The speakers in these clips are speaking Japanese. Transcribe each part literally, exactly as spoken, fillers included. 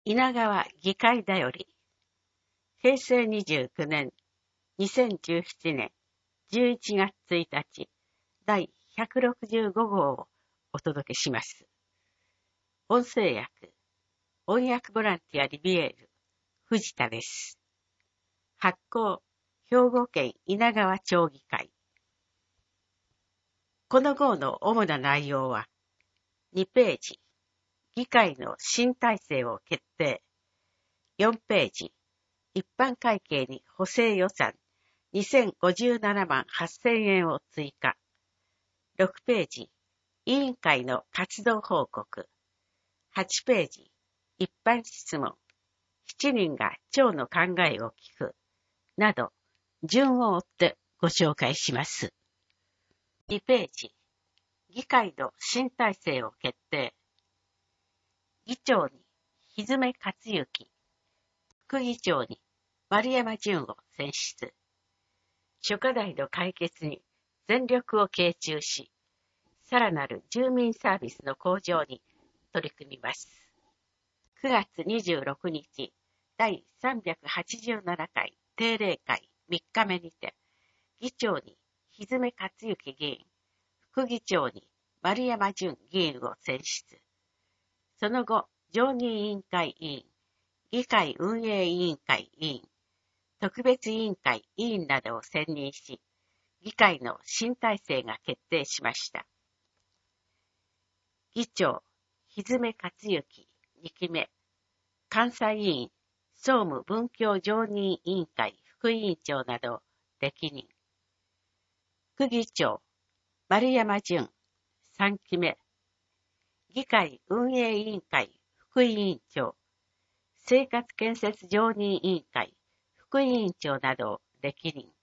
稲川議会だより、へいせいにじゅうきゅうねん、にせんじゅうななねんじゅういちがつついたち、だいひゃくろくじゅうごごうをお届けします。音声訳、音訳ボランティアリビエール、藤田です。発行、兵庫県稲川町議会。この号の主な内容は、にページ、議会の新体制を決定。よんページ、一般会計に補正予算にせんごじゅうななまんはっせんえんを追加。ろくページ、委員会の活動報告。はちページ、一般質問。しちにんが町の考えを聞く。など、順を追ってご紹介します。にページ、議会の新体制を決定。議長に日詰克行、副議長に丸山淳を選出。諸課題の解決に全力を傾注し、さらなる住民サービスの向上に取り組みます。くがつにじゅうろくにち、だいさんびゃくはちじゅうななかい定例会みっかめにて、議長に日詰克行議員、副議長に丸山淳議員を選出。その後、常任委員会委員、議会運営委員会委員、特別委員会委員などを選任し、議会の新体制が決定しました。議長、日詰克行にきめ、監査委員、総務文教常任委員会副委員長などを歴任。副議長、丸山淳さんきめ、議会運営委員会副委員長、生活建設常任委員会副委員長などを歴任。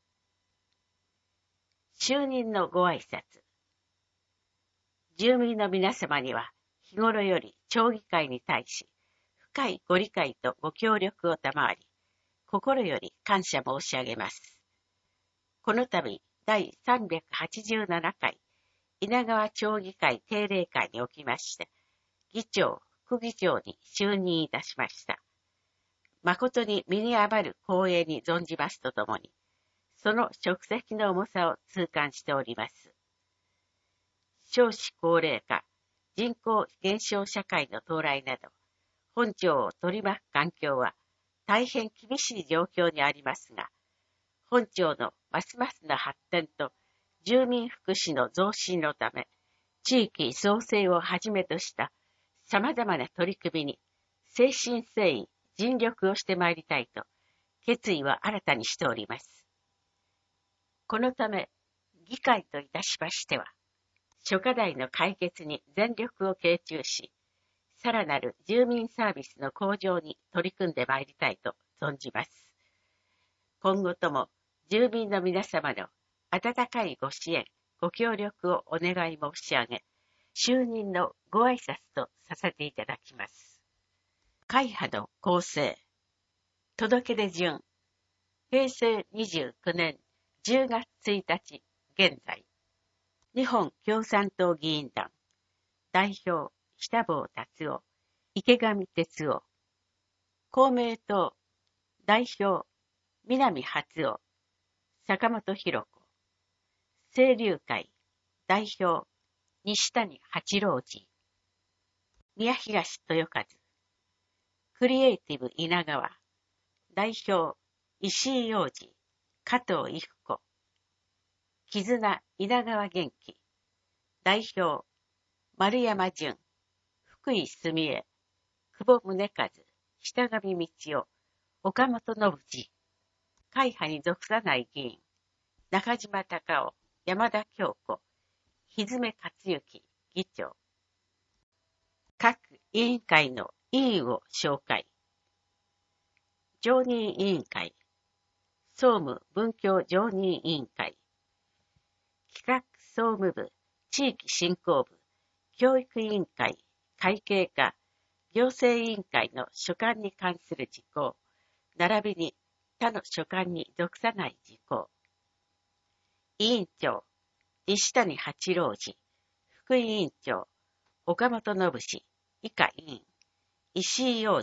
就任のご挨拶。住民の皆様には日頃より町議会に対し深いご理解とご協力を賜り、心より感謝申し上げます。この度だいさんびゃくはちじゅうななかい稲川町議会定例会におきまして、議長、副議長に就任いたしました。誠に身に余る光栄に存じますとともに、その職責の重さを痛感しております。少子高齢化、人口減少社会の到来など、本町を取り巻く環境は大変厳しい状況にありますが、本町のますますの発展と住民福祉の増進のため、地域創生をはじめとした様々な取り組みに誠心誠意尽力をしてまいりたいと決意は新たにしております。このため、議会といたしましては、諸課題の解決に全力を傾注し、さらなる住民サービスの向上に取り組んでまいりたいと存じます。今後とも住民の皆様の温かいご支援、ご協力をお願い申し上げ、就任のご挨拶とさせていただきます。会派の構成。届出順。へいせいにじゅうきゅうねんじゅうがつついたち現在。日本共産党議員団。代表、下坊達夫、池上哲夫。公明党。代表、南初夫、坂本博子。清流会。代表、西谷八郎次。宮東豊和。クリエイティブ稲川。代表、石井洋二、加藤伊福子。絆稲川元気。代表、丸山淳、福井すみえ、久保宗和、下上道夫、岡本信次。会派に属さない議員、中島隆夫、山田京子、日詰克行議長。各委員会の委員を紹介。常任委員会、総務文教常任委員会、企画総務部、地域振興部、教育委員会、会計課、行政委員会の所管に関する事項、並びに他の所管に属さない事項。委員長、西谷八郎次、副委員長、岡本信氏、以下委員、石井洋二、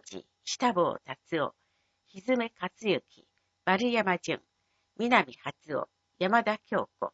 下坊達夫、ひずめ克行、丸山淳、南初夫、山田京子。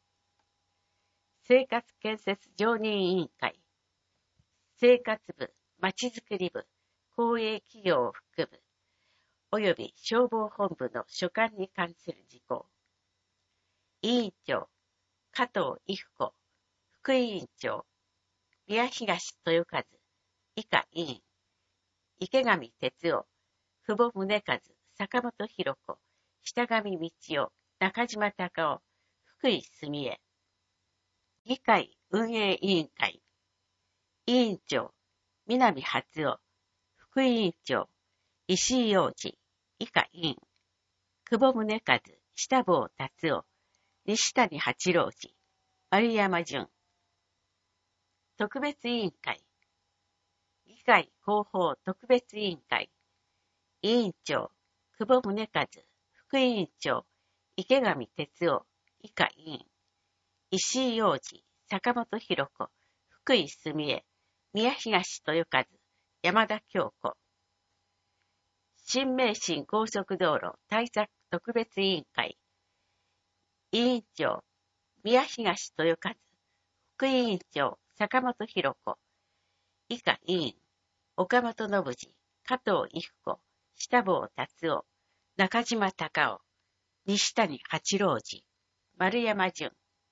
生活建設常任委員会、生活部、まちづくり部、公営企業を含む、及び消防本部の所管に関する事項。委員長、加藤伊布子、副委員長、宮東豊和、以下委員、池上哲夫、久保宗和、坂本博子、下上道夫、中島隆夫、福井澄江。議会運営委員会、委員長、南初夫、副委員長、石井洋二、以下委員、久保宗和、下坊達夫、西谷八郎次、丸山淳。特別委員会、議会広報特別委員会、委員長、久保宗和、副委員長、池上哲夫、以下委員、石井洋二、坂本博子、福井澄江、宮東豊和、山田京子。新名神高速道路対策特別委員会、委員長、宮東豊和、副委員長、坂本博子、以下委員、岡本信次、加藤伊布子、下坊達夫、中島隆夫、西谷八郎次、丸山淳。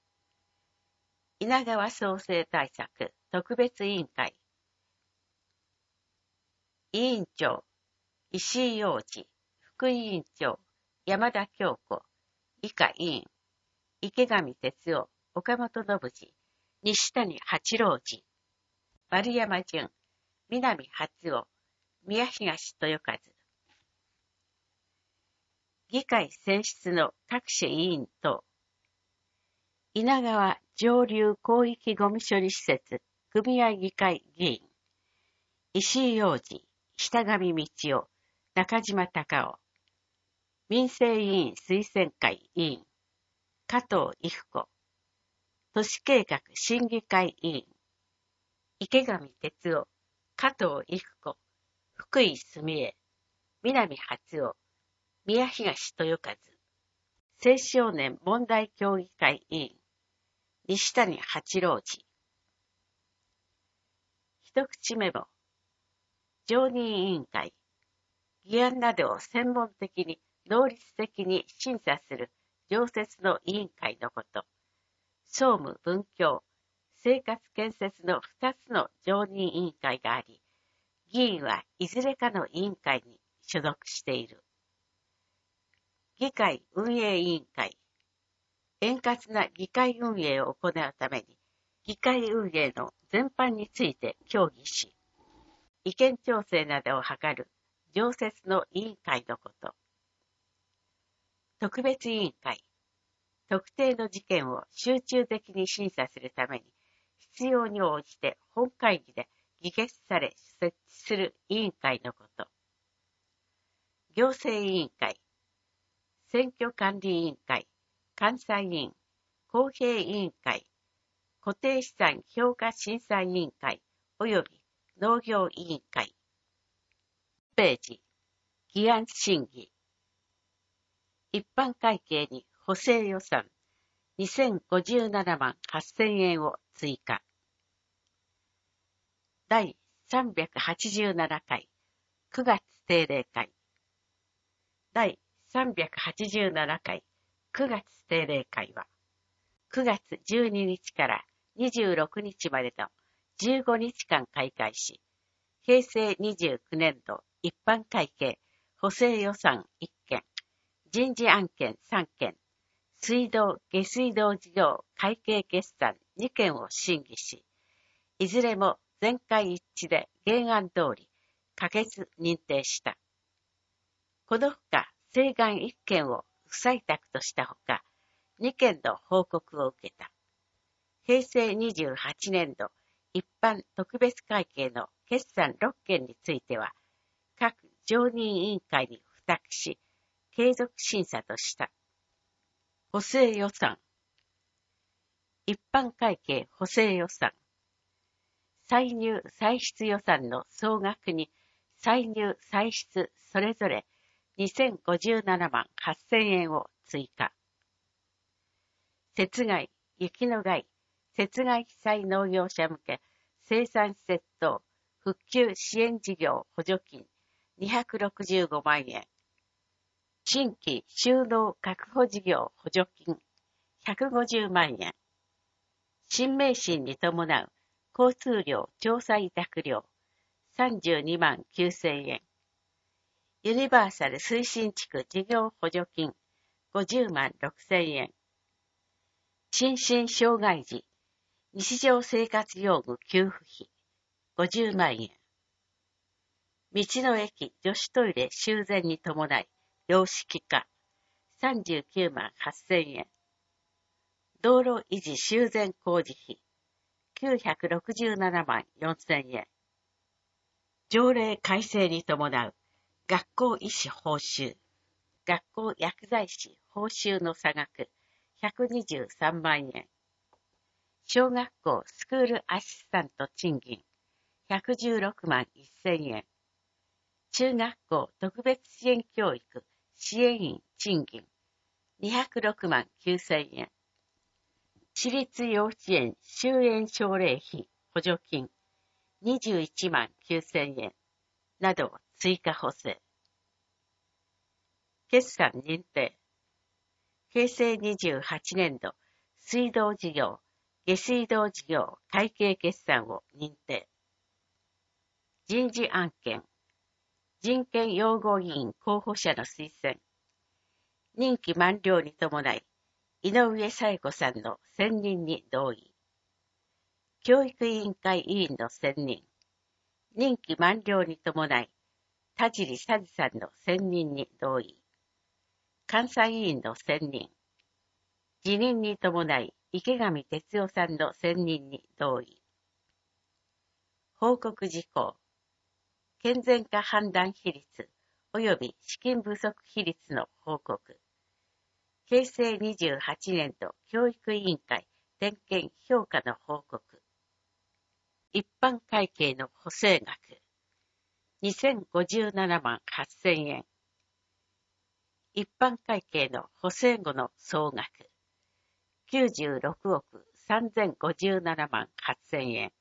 稲川創生対策特別委員会、委員長、石井洋二、副委員長、山田京子、以下委員、池上哲夫、岡本信次、西谷八郎次、丸山淳、南初夫、宮東豊和。議会選出の各種委員等、稲川上流広域ゴミ処理施設組合議会議員、石井洋二、下上道夫、中島隆夫。民生委員推薦会委員、加藤伊布子。都市計画審議会委員、池上哲夫、加藤伊布子、福井澄江、南初夫、宮東豊和。青少年問題協議会委員、西谷八郎次。一口メモ。常任委員会、議案などを専門的に能率的に審査する常設の委員会のこと。総務文教、生活建設の二つの常任委員会があり、議員はいずれかの委員会に所属している。議会運営委員会、円滑な議会運営を行うために、議会運営の全般について協議し、意見調整などを図る常設の委員会のこと。特別委員会、特定の事件を集中的に審査するために、必要に応じて本会議で議決され設置する委員会のこと。行政委員会、選挙管理委員会、監査委員、公平委員会、固定資産評価審査委員会及び農業委員会。ページ、議案審議。一般会計に補正予算にせんごじゅうななまんはっせんえんを追加。第さんびゃくはちじゅうななかいくがつ定例会。第さんびゃくはちじゅうななかいくがつ定例会はくがつじゅうににちからにじゅうろくにちまでのじゅうごにちかん開会し、へいせいにじゅうきゅうねんど一般会計補正予算いっけん、人事案件さんけん、水道・下水道事業会計決算にけんを審議し、いずれも全会一致で原案通り可決認定した。このほか請願いっけんを不採択としたほか、にけんの報告を受けた。へいせいにじゅうはちねんど一般特別会計の決算ろっけんについては、各常任委員会に付託し、継続審査とした。補正予算。一般会計補正予算。歳入歳出予算の総額に歳入歳出それぞれにせんごじゅうななまんはっせんえんを追加。雪害、雪の害、雪害被災農業者向け生産施設等復旧支援事業補助金にひゃくろくじゅうごまんえん。新規就農確保事業補助金ひゃくごじゅうまんえん。新名神に伴う交通量調査委託料さんじゅうにまんきゅうせんえん。ユニバーサル推進地区事業補助金ごじゅうまんろくせんえん。心身障害児日常生活用具給付費ごじゅうまんえん。道の駅女子トイレ修繕に伴い様式化さんじゅうきゅうまんはっせんえん。道路維持修繕工事費きゅうひゃくろくじゅうななまんよんせんえん。条例改正に伴う学校医師報酬、学校薬剤師報酬の差額ひゃくにじゅうさんまんえん。小学校スクールアシスタント賃金ひゃくじゅうろくまんせんえん。中学校特別支援教育支援員賃金にひゃくろくまんきゅうせんえん。私立幼稚園終園奨励費補助金にじゅういちまんきゅうせんえんなど追加補正。決算認定。平成にじゅうはちねん度水道事業、下水道事業会計決算を認定。人事案件。人権擁護委員候補者の推薦。任期満了に伴い、井上紗恵子さんの選任に同意。教育委員会委員の選任。任期満了に伴い、田尻沙治さんの選任に同意。監査委員の選任。辞任に伴い、池上哲夫さんの選任に同意。報告事項。健全化判断比率及び資金不足比率の報告。平成にじゅうはちねん度教育委員会点検評価の報告。一般会計の補正額にせんごじゅうななまんはっせんえん。一般会計の補正後の総額きゅうじゅうろくおくさんぜんごじゅうななまんはっせんえん。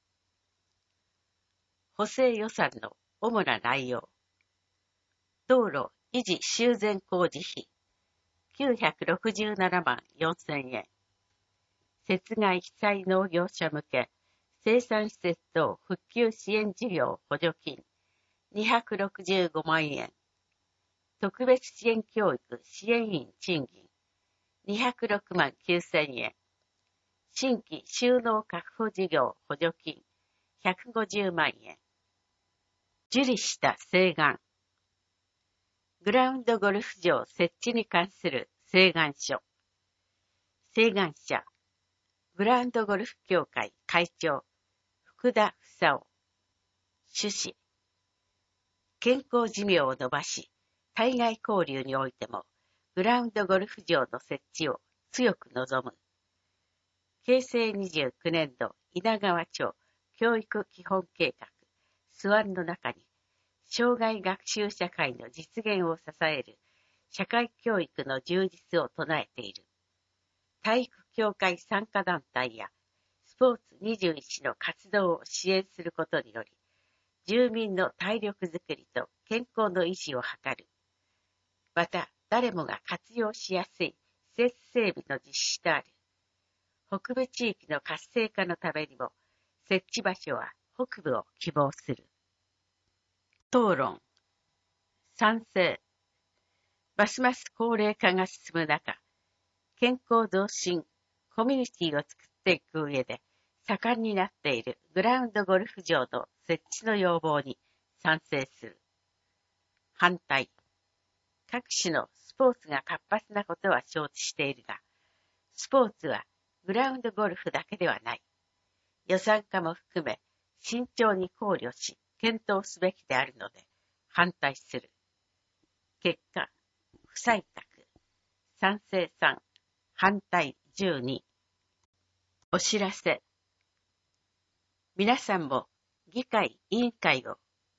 補正予算の主な内容。道路維持修繕工事費きゅうひゃくろくじゅうななまんよんせんえん。雪害被災農業者向け生産施設等復旧支援事業補助金にひゃくろくじゅうごまんえん。特別支援教育支援員賃金にひゃくろくまんきゅうせんえん。新規就農確保事業補助金ひゃくごじゅうまんえん。受理した請願。グラウンドゴルフ場設置に関する請願書。請願者、グラウンドゴルフ協会会長、福田房夫。趣旨。健康寿命を延ばし、対外交流においても、グラウンドゴルフ場の設置を強く望む。平成にじゅうきゅうねん度稲川町教育基本計画、素案の中に、障害学習社会の実現を支える社会教育の充実を唱えている。体育協会参加団体やスポーツにじゅういちの活動を支援することにより、住民の体力づくりと健康の維持を図る。また、誰もが活用しやすい施設整備の実施とある。北部地域の活性化のためにも、設置場所は北部を希望する。討論。賛成。ますます高齢化が進む中、健康増進、コミュニティを作っていく上で盛んになっているグラウンドゴルフ場の設置の要望に賛成する。反対。各種のスポーツが活発なことは承知しているが、スポーツはグラウンドゴルフだけではない。予算化も含め慎重に考慮し検討すべきであるので反対する。結果、不採択。賛成さん、反対じゅうに。お知らせ。皆さんも議会委員会を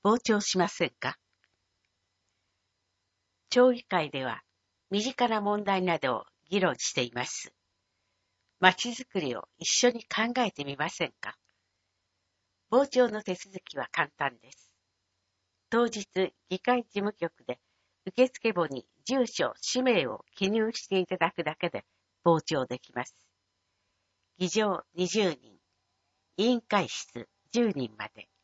傍聴しませんか？町議会では身近な問題などを議論しています。まちづくりを一緒に考えてみませんか？傍聴の手続きは簡単です。当日、議会事務局で受付簿に住所、氏名を記入していただくだけで傍聴できます。議場にじゅうにん、委員会室じゅうにんまで。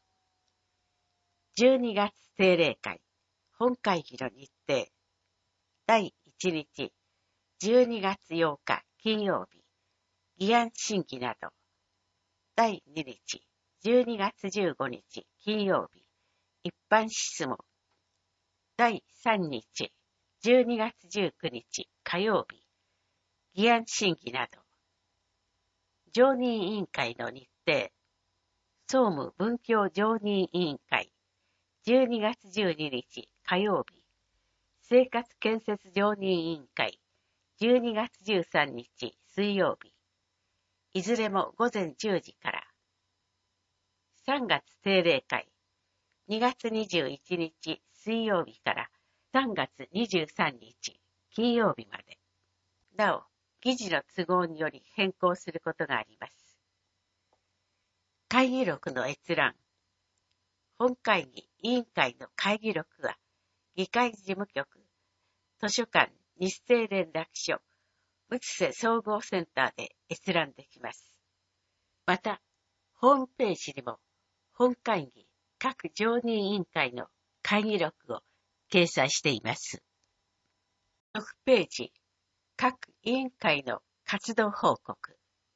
じゅうにがつ定例会、本会議の日程。だいいちにち、じゅうにがつようか金曜日、議案審議など。だいににち、じゅうにがつじゅうごにち金曜日、一般質問。だいさんにち、じゅうにがつじゅうくにち火曜日、議案審議など。常任委員会の日程。総務文教常任委員会、じゅうにがつじゅうににち火曜日、生活建設常任委員会、じゅうにがつじゅうさんにち水曜日、いずれもごぜんじゅうじから。さんがつ定例会、にがつにじゅういちにち水曜日からさんがつにじゅうさんにち金曜日まで。なお、議事の都合により変更することがあります。会議録の閲覧。本会議委員会の会議録は、議会事務局、図書館、日生連絡所、内瀬総合センターで閲覧できます。また、ホームページにも、本会議各常任委員会の会議録を掲載しています。ろくページ、各委員会の活動報告。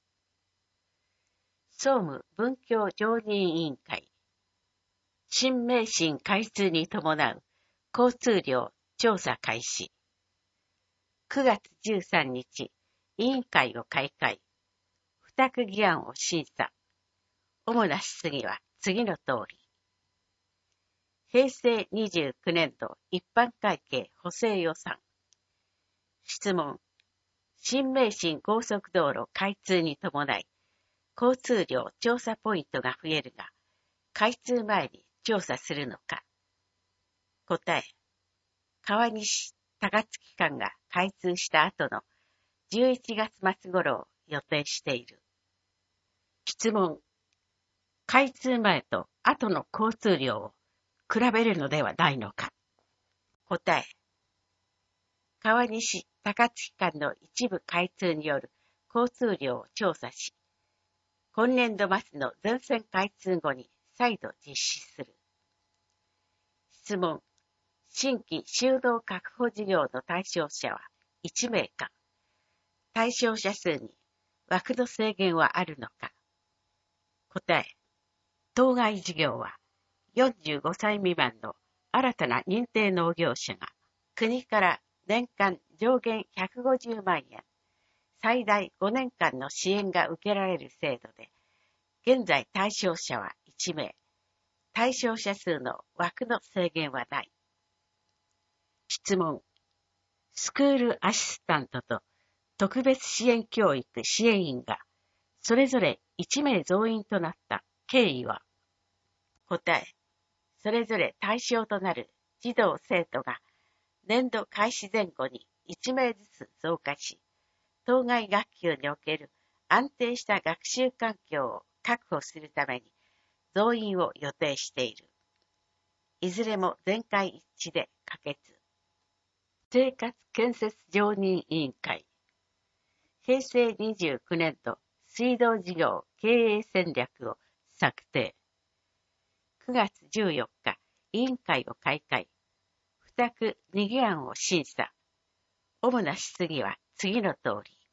総務文教常任委員会。新名神開通に伴う交通量調査開始。くがつじゅうさんにち、委員会を開会。付託議案を審査。主な質疑は次の通り。へいせいにじゅうきゅうねんど一般会計補正予算。質問。新名神高速道路開通に伴い、交通量調査ポイントが増えるが、開通前に調査するのか。答え。川西高槻間が開通した後のじゅういちがつまつ頃を予定している。質問。開通前と後の交通量を比べるのではないのか。答え。川西高槻間の一部開通による交通量を調査し、今年度末の全線開通後に再度実施する。質問。新規就労確保事業の対象者はいちめいか。対象者数に枠の制限はあるのか。答え。当該事業はよんじゅうごさい未満の新たな認定農業者が国から年間上限ひゃくごじゅうまんえん、最大ごねんかんの支援が受けられる制度で、現在対象者はいちめい、対象者数の枠の制限はない。質問。スクールアシスタントと特別支援教育支援員がそれぞれいちめい増員となった経緯は。答え。それぞれ対象となる児童生徒が年度開始前後にいちめいずつ増加し、当該学級における安定した学習環境を確保するために増員を予定している。いずれも全会一致で可決。生活建設常任委員会。へいせいにじゅうきゅうねんど水道事業経営戦略を策定。くがつじゅうよっか、委員会を開会。付託に議案を審査。主な質疑は次の通り。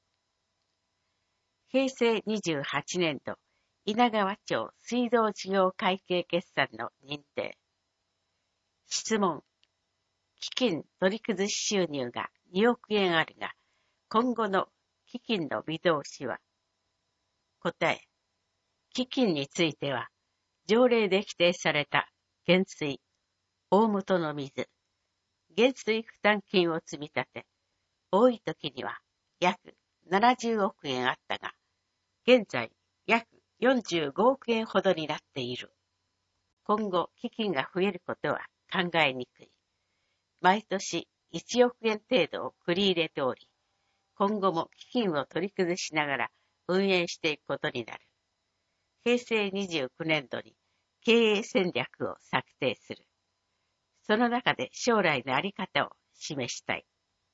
へいせいにじゅうはちねんど稲川町水道事業会計決算の認定。質問。基金取り崩し収入がにおくえんあるが、今後の基金の見通しは。答え。基金については、条例で規定された減水、大元の水、減水負担金を積み立て、多い時には約ななじゅうおくえんあったが、現在約よんじゅうごおくえんほどになっている。 今後基金が増えることは考えにくい。毎年いちおくえん程度を繰り入れており、今後も基金を取り崩しながら運営していくことになる。へいせいにじゅうきゅうねんどに経営戦略を策定する。その中で将来のあり方を示したい。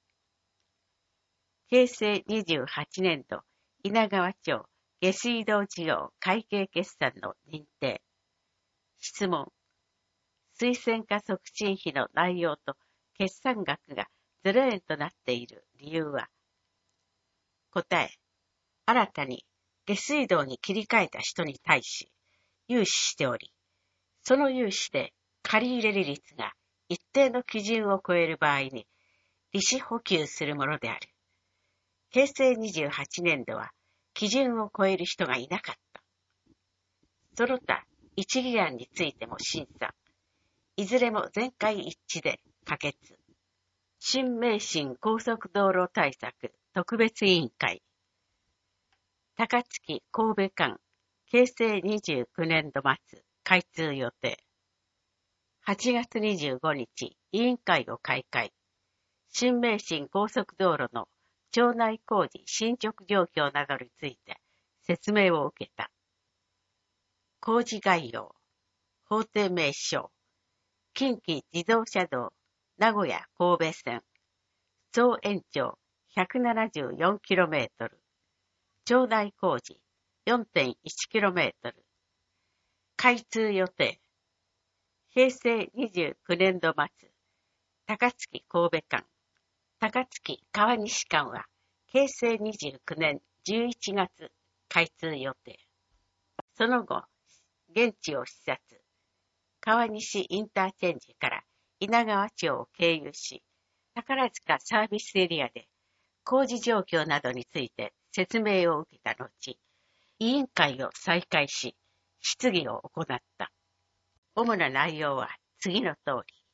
へいせいにじゅうはちねんど稲川町下水道事業会計決算の認定。質問。推薦化促進費の内容と決算額がゼロえんとなっている理由は？答え。新たに下水道に切り替えた人に対し融資しており、その融資で借入利率が一定の基準を超える場合に利子補給するものである。へいせいにじゅうはちねんどは基準を超える人がいなかった。その他一議案についても審査。いずれも全会一致で可決。新名神高速道路対策特別委員会。高槻神戸間、へいせいにじゅうきゅうねんど末、開通予定。はちがつにじゅうごにち、委員会を開会。新名神高速道路の町内工事進捗状況などについて説明を受けた。工事概要、法定名称、近畿自動車道名古屋神戸線、総延長 ひゃくななじゅうよんキロメートル、町内工事 よんてんいちキロメートル、開通予定。へいせいにじゅうきゅうねんど末、高槻神戸間、高槻川西間はへいせいにじゅうきゅうねんじゅういちがつ開通予定。その後、現地を視察、川西インターチェンジから稲川町を経由し、宝塚サービスエリアで工事状況などについて説明を受けた後、委員会を再開し、質疑を行った。主な内容は次の通り。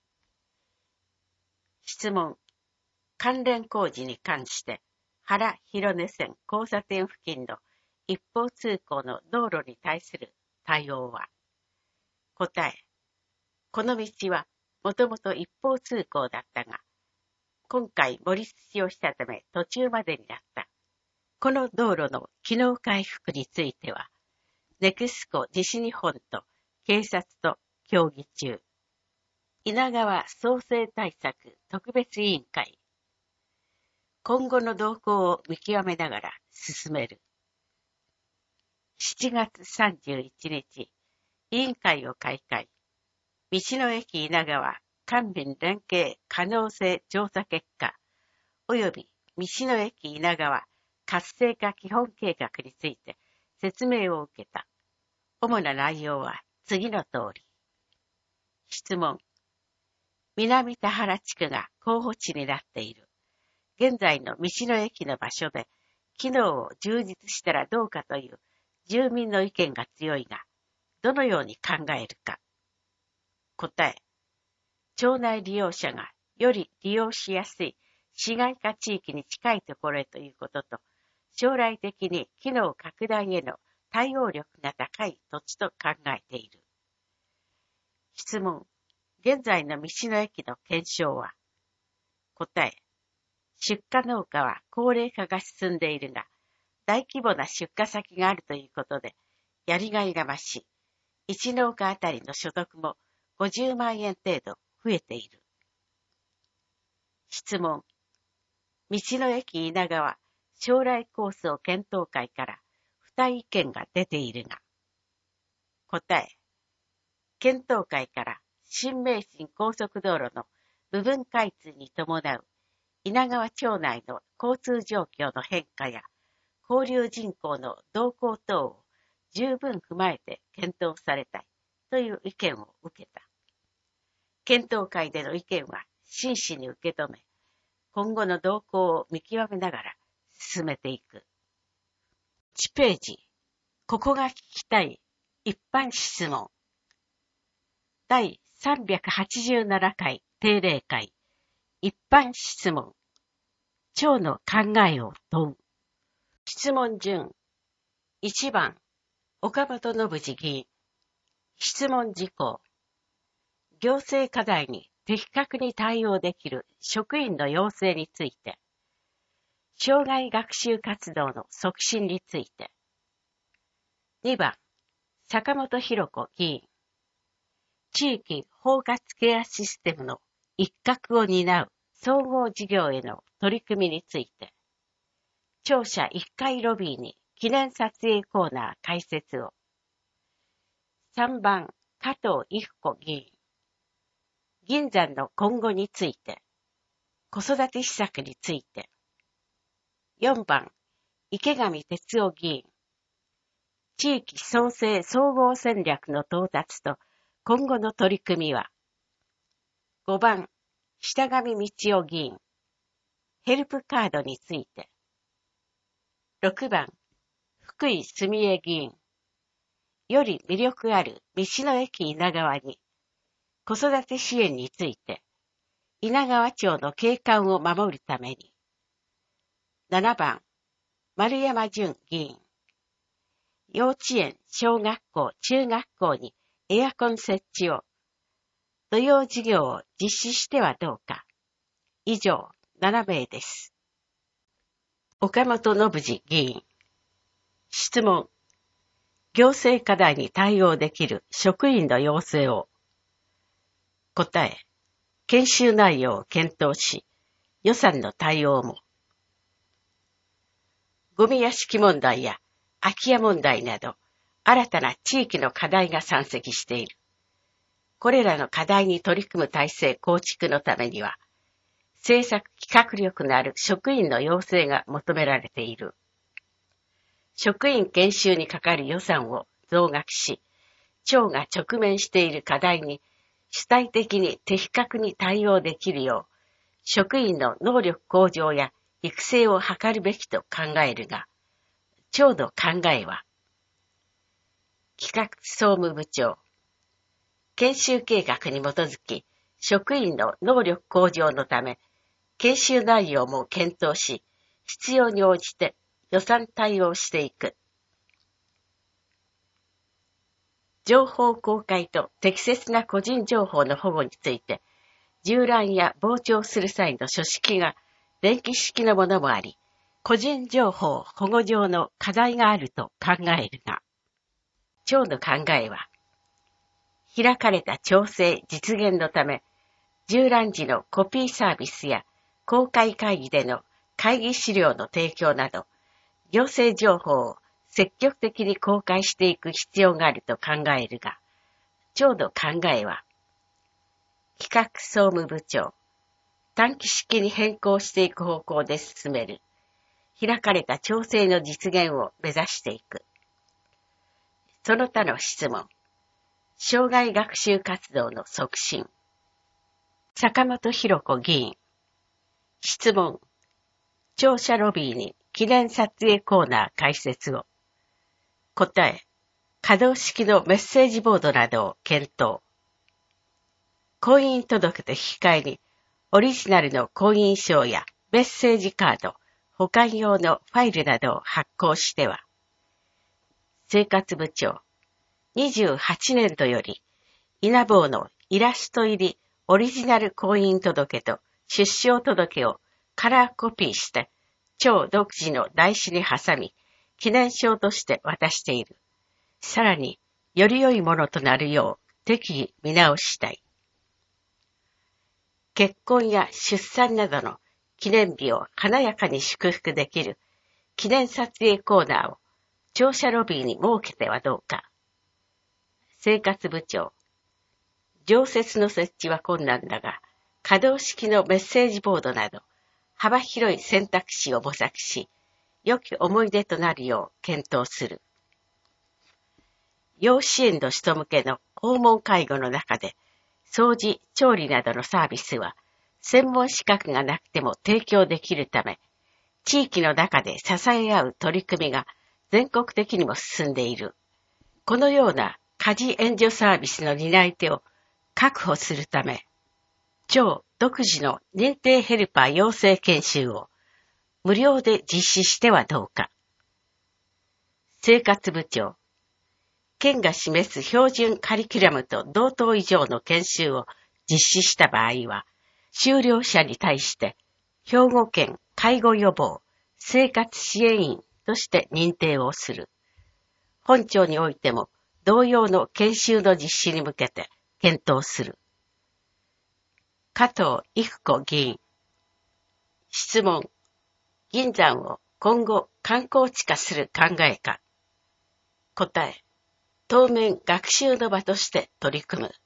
質問。関連工事に関して、原広根線交差点付近の一方通行の道路に対する対応は？答え。この道はもともと一方通行だったが、今回盛り土をしたため途中までになった。この道路の機能回復については、ネクスコ西日本と警察と協議中。稲川創生対策特別委員会。今後の動向を見極めながら進める。しちがつさんじゅういちにち、委員会を開会。道の駅稲川官民連携可能性調査結果、及び道の駅稲川活性化基本計画について説明を受けた。主な内容は次の通り。質問。南田原地区が候補地になっている。現在の道の駅の場所で機能を充実したらどうかという住民の意見が強いが、どのように考えるか。答え。町内利用者がより利用しやすい市街化地域に近いところへということと、将来的に機能拡大への対応力が高い土地と考えている。質問。現在の道の駅の検証は？答え。出荷農家は高齢化が進んでいるが、大規模な出荷先があるということで、やりがいが増し、いち農家あたりの所得もごじゅうまんえん程度増えている。質問。道の駅稲川将来構想検討会から二意見が出ているが。答え。検討会から新名神高速道路の部分開通に伴う稲川町内の交通状況の変化や交流人口の動向等を十分踏まえて検討されたいという意見を受けた。検討会での意見は真摯に受け止め、今後の動向を見極めながら進めていく。いちページ、ここが聞きたい一般質問。だいさんびゃくはちじゅうななかい定例会一般質問。町の考えを問う。質問順。いちばん、岡本信次議員。質問事項。 行政課題に的確に対応できる職員の養成について、生涯学習活動の促進について。にばん、坂本博子議員。地域包括ケアシステムの一角を担う総合事業への取り組みについて。庁舎いっかいロビーに記念撮影コーナー開設を。さんばん、加藤育子議員。銀山の今後について。子育て施策について。よんばん、池上哲夫議員。地域創生総合戦略の到達と今後の取り組みは。ごばん、下上道夫議員。ヘルプカードについて。ろくばん、福井すみえ議員。より魅力ある道の駅稲川に子育て支援について稲川町の景観を守るために。ななばん、丸山淳議員。幼稚園、小学校、中学校にエアコン設置を土曜授業を実施してはどうか。以上ななめいです。岡本信治議員。質問。行政課題に対応できる職員の養成を。答え。研修内容を検討し、予算の対応も。ゴミ屋敷問題や空き家問題など、新たな地域の課題が山積している。これらの課題に取り組む体制構築のためには、政策企画力のある職員の養成が求められている。職員研修にかかる予算を増額し、庁が直面している課題に主体的に的確に対応できるよう、職員の能力向上や育成を図るべきと考えるが、庁の考えは、企画総務部長、研修計画に基づき、職員の能力向上のため、研修内容も検討し、必要に応じて予算対応していく。情報公開と適切な個人情報の保護について、縦覧や傍聴する際の書式が電気式のものもあり、個人情報保護上の課題があると考えるが、庁の考えは、開かれた調整実現のため、縦覧時のコピーサービスや公開会議での会議資料の提供など、行政情報を積極的に公開していく必要があると考えるが、庁の考えは、企画総務部長、短期式に変更していく方向で進める。開かれた調整の実現を目指していく。その他の質問。生涯学習活動の促進。坂本博子議員。質問。庁舎ロビーに記念撮影コーナー開設を。答え。可動式のメッセージボードなどを検討。婚姻届と引き換えに、オリジナルの婚姻証やメッセージカード、保管用のファイルなどを発行しては、生活部長、にじゅうはちねんどより、稲坊のイラスト入りオリジナル婚姻届と出生届をカラーコピーして、庁独自の台紙に挟み、記念証として渡している。さらに、より良いものとなるよう適宜見直したい。結婚や出産などの記念日を華やかに祝福できる記念撮影コーナーを庁舎ロビーに設けてはどうか。生活部長、常設の設置は困難だが、可動式のメッセージボードなど幅広い選択肢を模索し、良き思い出となるよう検討する。要支援の人向けの訪問介護の中で、掃除、調理などのサービスは、専門資格がなくても提供できるため、地域の中で支え合う取り組みが全国的にも進んでいる。このような家事援助サービスの担い手を確保するため、庁独自の認定ヘルパー養成研修を無料で実施してはどうか。生活部長、 県が示す標準カリキュラムと同等以上の研修を実施した場合は、修了者に対して兵庫県介護予防生活支援員として認定をする。本庁においても同様の研修の実施に向けて検討する。加藤育子議員。質問。銀山を今後観光地化する考えか。答え。当面学習の場として取り組む。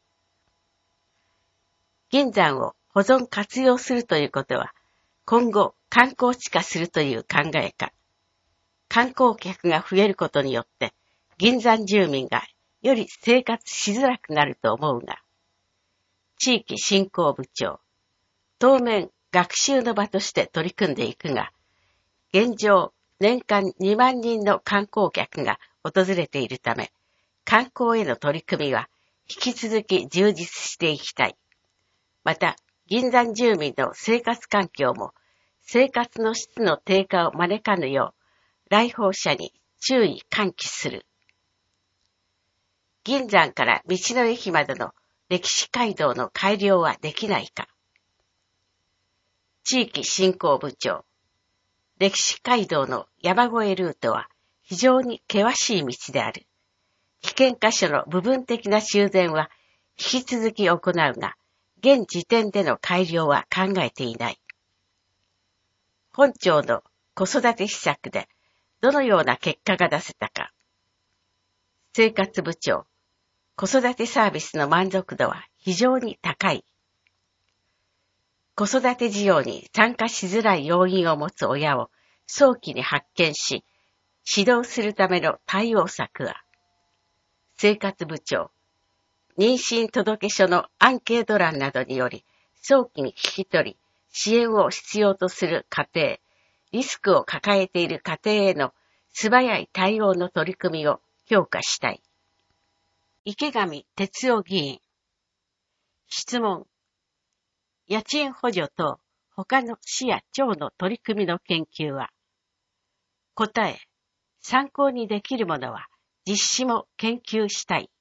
銀山を保存活用するということは、今後観光地化するという考えか。観光客が増えることによって、銀山住民がより生活しづらくなると思うが、地域振興部長、当面学習の場として取り組んでいくが、現状年間にまんにんの観光客が訪れているため、観光への取り組みは引き続き充実していきたい。また、銀山住民の生活環境も生活の質の低下を招かぬよう、来訪者に注意喚起する。銀山から道の駅までの歴史街道の改良はできないか。地域振興部長。歴史街道の山越えルートは非常に険しい道である。危険箇所の部分的な修繕は引き続き行うが、現時点での改良は考えていない。本庁の子育て施策でどのような結果が出せたか。生活部長。子育てサービスの満足度は非常に高い。子育て事業に参加しづらい要因を持つ親を早期に発見し、指導するための対応策は、生活部長、妊娠届書のアンケート欄などにより、早期に聞き取り、支援を必要とする家庭、リスクを抱えている家庭への素早い対応の取り組みを強化したい。池上哲夫議員。質問。家賃補助等他の市や町の取り組みの研究は、答え、参考にできるものは実施も研究したい。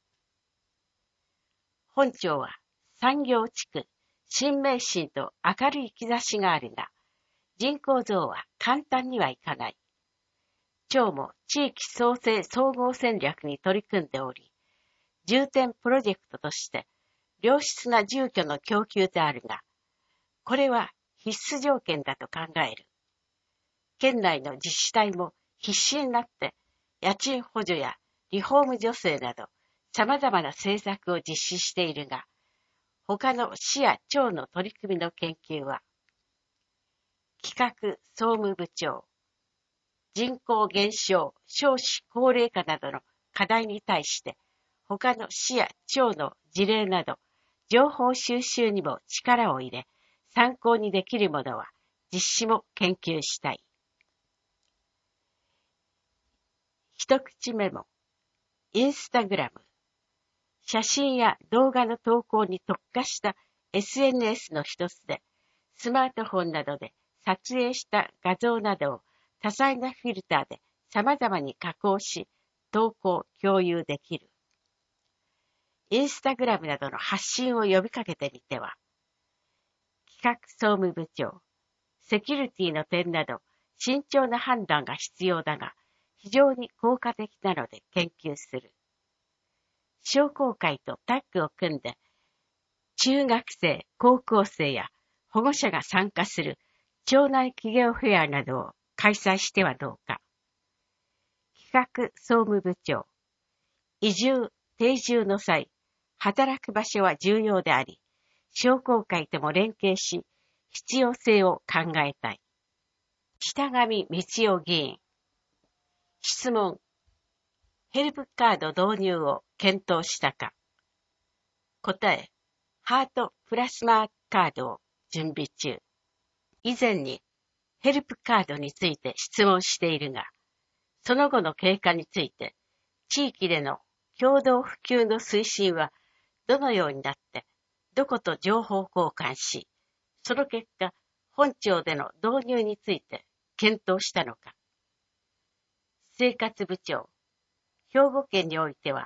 本庁は産業地区、新名神と明るい兆しがあるが、人口増は簡単にはいかない。町も地域創生総合戦略に取り組んでおり、重点プロジェクトとして良質な住居の供給であるが、これは必須条件だと考える。県内の自治体も必死になって家賃補助やリフォーム助成など様々な政策を実施しているが、他の市や町の取り組みの研究は、企画総務部長、人口減少、少子高齢化などの課題に対して、他の市や町の事例など、情報収集にも力を入れ、参考にできるものは実施も研究したい。一口メモ。インスタグラム。写真や動画の投稿に特化した エスエヌエス の一つで、スマートフォンなどで撮影した画像などを多彩なフィルターで様々に加工し、投稿、共有できる。インスタグラムなどの発信を呼びかけてみては。企画総務部長、セキュリティの点など慎重な判断が必要だが、非常に効果的なので研究する。商工会とタッグを組んで、中学生、高校生や保護者が参加する町内企業フェアなどを開催してはどうか。企画総務部長、移住、定住の際、働く場所は重要であり、商工会とも連携し、必要性を考えたい。北上道夫議員。質問。ヘルプカード導入を検討したか。答え。ハートプラスマーカードを準備中。以前にヘルプカードについて質問しているが、その後の経過について、地域での共同普及の推進はどのようになって、どこと情報交換し、その結果、本庁での導入について検討したのか。生活部長、兵庫県においては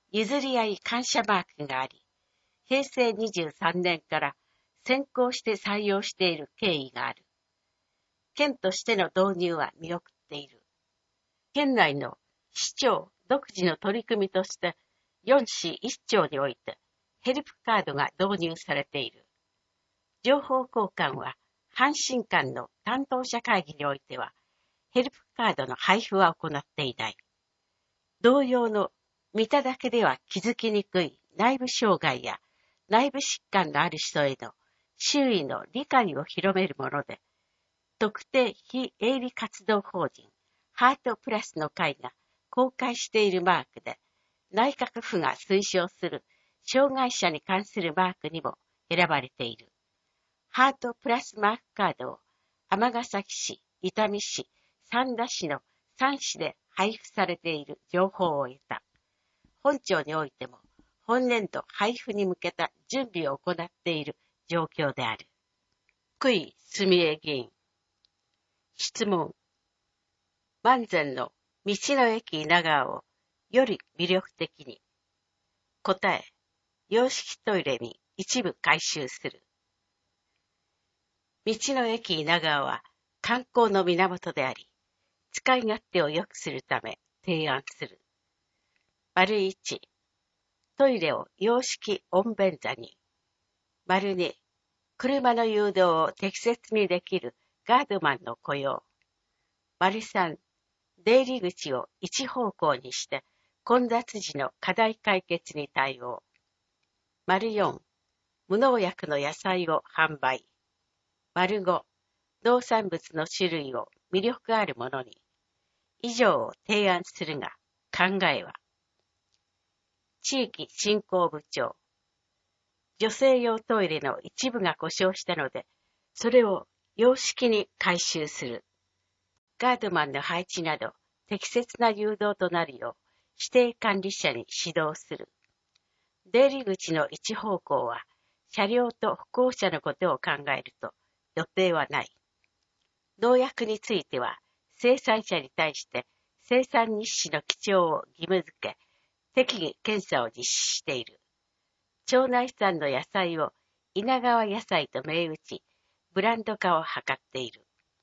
譲り合い感謝マークがあり、へいせいにじゅうさんねんから先行して採用している経緯がある。県としての導入は見送っている。県内の市長独自の取り組みとして、よんしいちちょうにおいてヘルプカードが導入されている。情報交換は、阪神間の担当者会議においては、ヘルプカードの配布は行っていない。同様の見ただけでは気づきにくい内部障害や内部疾患のある人への周囲の理解を広めるもので、特定非営利活動法人ハートプラスの会が公開しているマークで、内閣府が推奨する障害者に関するマークにも選ばれている。ハートプラスマークカードを尼崎市、伊丹市、三田市のさんしで配布されている情報を得た。本庁においても本年度配布に向けた準備を行っている状況である。福井すみえ議員。質問。万全の道の駅稲川をより魅力的に。答え。洋式トイレに一部改修する。道の駅稲川は観光の源であり、使い勝手を良くするため提案する。丸いち、トイレを洋式温便座に。丸に、車の誘導を適切にできるガードマンの雇用。丸さん、出入り口を一方向にして混雑時の課題解決に対応。丸よん、無農薬の野菜を販売。丸ご、農産物の種類を魅力あるものに。以上を提案するが、考えは。地域振興部長。女性用トイレの一部が故障したので、それを洋式に改修する。ガードマンの配置など、適切な誘導となるよう、指定管理者に指導する。出入り口の一方向は、車両と歩行者のことを考えると、予定はない。農薬については、生産者に対して生産日誌の記帳を義務付け、適宜検査を実施している。町内産の野菜を稲川野菜と銘打ち、ブランド化を図っている。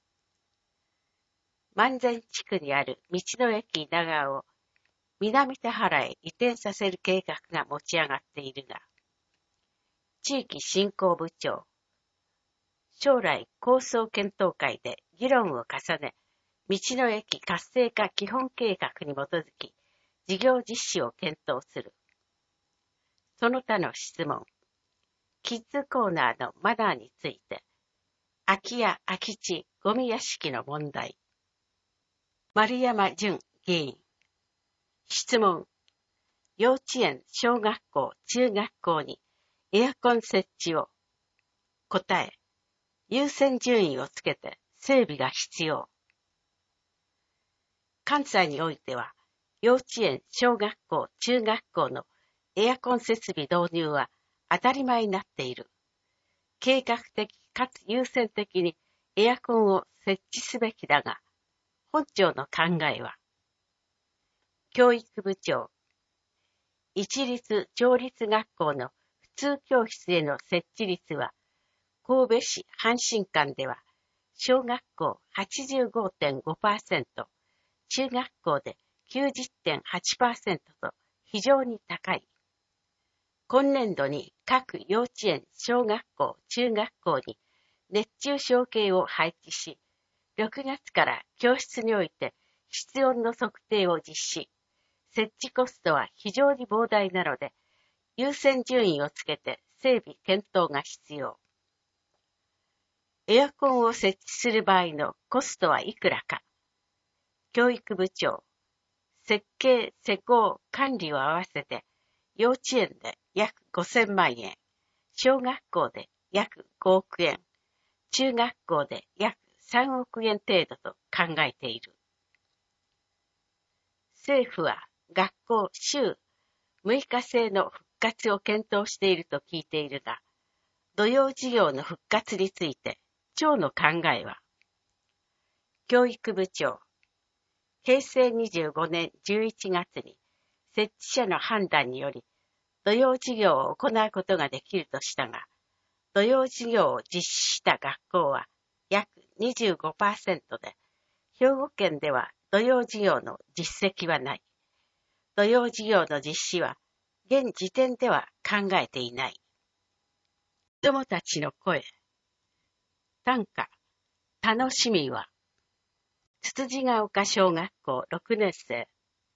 万全地区にある道の駅稲川を南田原へ移転させる計画が持ち上がっているが、地域振興部長、将来構想検討会で議論を重ね、道の駅活性化基本計画に基づき、事業実施を検討する。その他の質問。キッズコーナーのマナーについて、空き家空き地ゴミ屋敷の問題。丸山淳議員。質問。幼稚園、小学校、中学校にエアコン設置を。答え。優先順位をつけて整備が必要。関西においては、幼稚園、小学校、中学校のエアコン設備導入は当たり前になっている。計画的かつ優先的にエアコンを設置すべきだが、本庁の考えは、教育部長、一律町立学校の普通教室への設置率は、神戸市阪神間では、小学校 はちじゅうごてんごパーセント、中学校で きゅうじゅってんはちパーセント と非常に高い。今年度に各幼稚園、小学校、中学校に熱中症計を配置し、ろくがつから教室において室温の測定を実施。設置コストは非常に膨大なので、優先順位をつけて整備検討が必要。エアコンを設置する場合のコストはいくらか。教育部長、設計、施工、管理を合わせて、幼稚園で約ごせんまんえん、小学校で約ごおくえん、中学校で約さんおくえん程度と考えている。政府は学校週むいか制の復活を検討していると聞いているが、土曜授業の復活について、町の考えは、教育部長、へいせいにじゅうごねんじゅういちがつに設置者の判断により、土曜授業を行うことができるとしたが、土曜授業を実施した学校は約 にじゅうごパーセント で、兵庫県では土曜授業の実績はない。土曜授業の実施は現時点では考えていない。子供たちの声。短歌、楽しみは、つつじが丘小学校ろくねん生。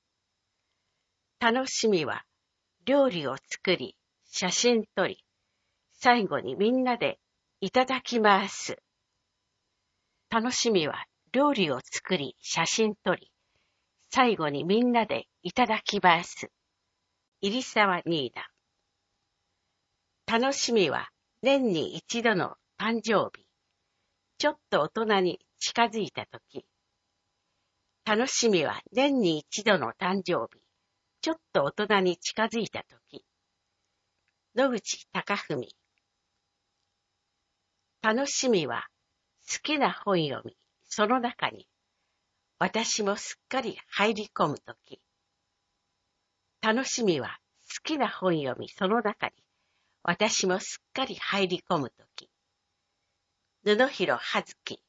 楽しみは、料理を作り、写真撮り、最後にみんなでいただきます。楽しみは、料理を作り、写真撮り、最後にみんなでいただきます。入沢ニーナ。楽しみは、年に一度の誕生日。ちょっと大人に近づいたとき。楽しみは、年に一度の誕生日。ちょっと大人に近づいたとき。野口貴文。楽しみは、好きな本読み、その中に、私もすっかり入り込むとき。楽しみは、好きな本読み、その中に、私もすっかり入り込むとき。布広葉月。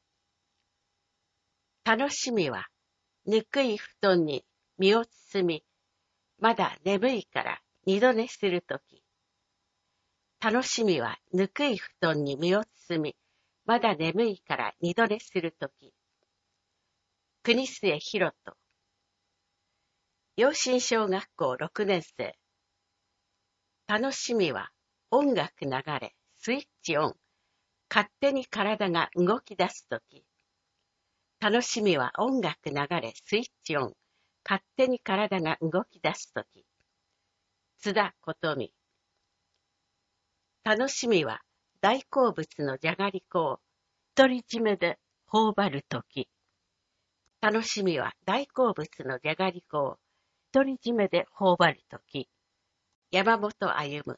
楽しみは、ぬくい布団に身を包み、まだ眠いから二度寝するとき。楽しみは、ぬくい布団に身を包み、まだ眠いから二度寝するとき。国末博人。陽新小学校ろくねん生。楽しみは、音楽流れ、スイッチオン。勝手に体が動き出すとき。楽しみは音楽流れ、スイッチオン。勝手に体が動き出すとき。津田琴美。楽しみは大好物のじゃがりこを独り占めで頬張るとき。楽しみは大好物のじゃがりこを独り占めで頬張るとき。山本歩。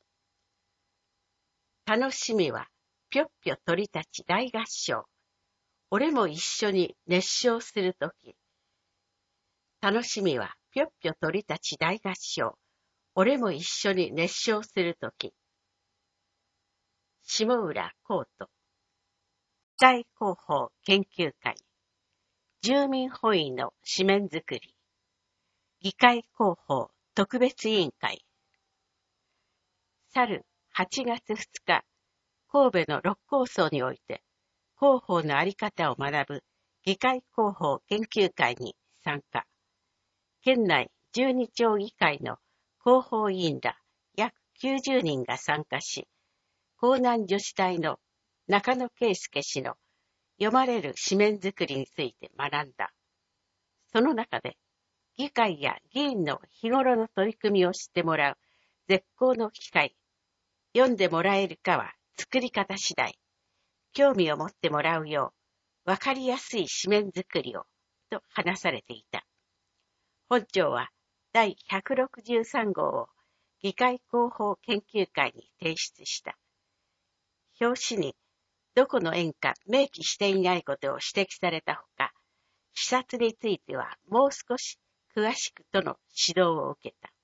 楽しみはぴょっぴょ鳥たち大合唱。俺も一緒に熱唱するとき。楽しみはぴょっぴょ鳥たち大合唱。俺も一緒に熱唱するとき。下浦幸人。議会広報研究会。住民本位の紙面作り。議会広報特別委員会。去るはちがつふつか、神戸の六甲荘において、広報のあり方を学ぶ議会広報研究会に参加。県内じゅうに町議会の広報委員ら約きゅうじゅうにんが参加し、江南女子大の中野圭介氏の読まれる紙面作りについて学んだ。その中で、議会や議員の日頃の取り組みを知ってもらう絶好の機会。読んでもらえるかは作り方次第。興味を持ってもらうよう、わかりやすい紙面作りを、と話されていた。本庁は第ひゃくろくじゅうさん号を議会広報研究会に提出した。表紙にどこの園か明記していないことを指摘されたほか、視察についてはもう少し詳しくとの指導を受けた。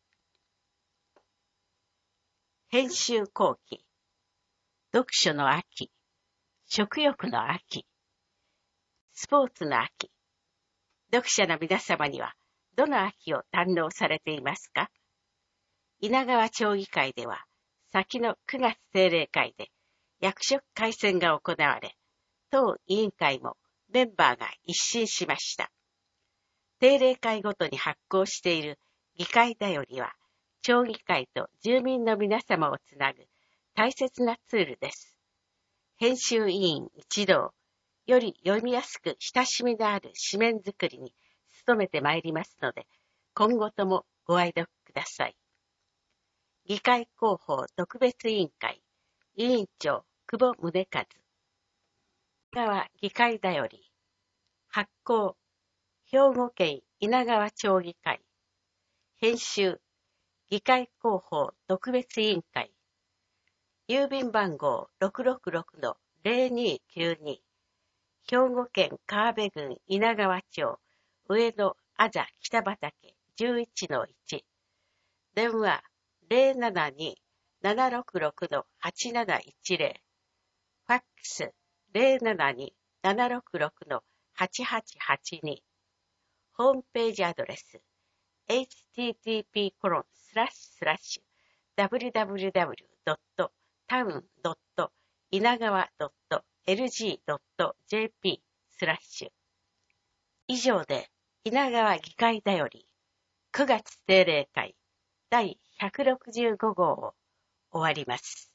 編集後期、読書の秋、食欲の秋、スポーツの秋。読者の皆様にはどの秋を堪能されていますか？稲川町議会では、先のくがつ定例会で役職改選が行われ、当委員会もメンバーが一新しました。定例会ごとに発行している議会だよりは、町議会と住民の皆様をつなぐ大切なツールです。編集委員一同、より読みやすく親しみのある紙面作りに努めてまいりますので、今後ともご愛読ください。議会広報特別委員会委員長久保宗和。稲川議会だより。発行兵庫県稲川町議会。編集議会広報特別委員会。郵便番号 ろくろくろくのぜろにきゅうに。兵庫県川辺郡稲川町上野あざ北畠じゅういちのいち。電話 ゼロななに ななろくろく はちなないちゼロ。ファックス ゼロななに ななろくろく はちはちはちに。ホームページアドレス エイチティーティーピーコロンスラッシュスラッシュダブリューダブリューダブリュードットタウンドット稲川ドットエルジードットジェーピースラッシュ。以上で稲川議会だよりくがつ定例会第ひゃくろくじゅうご号を終わります。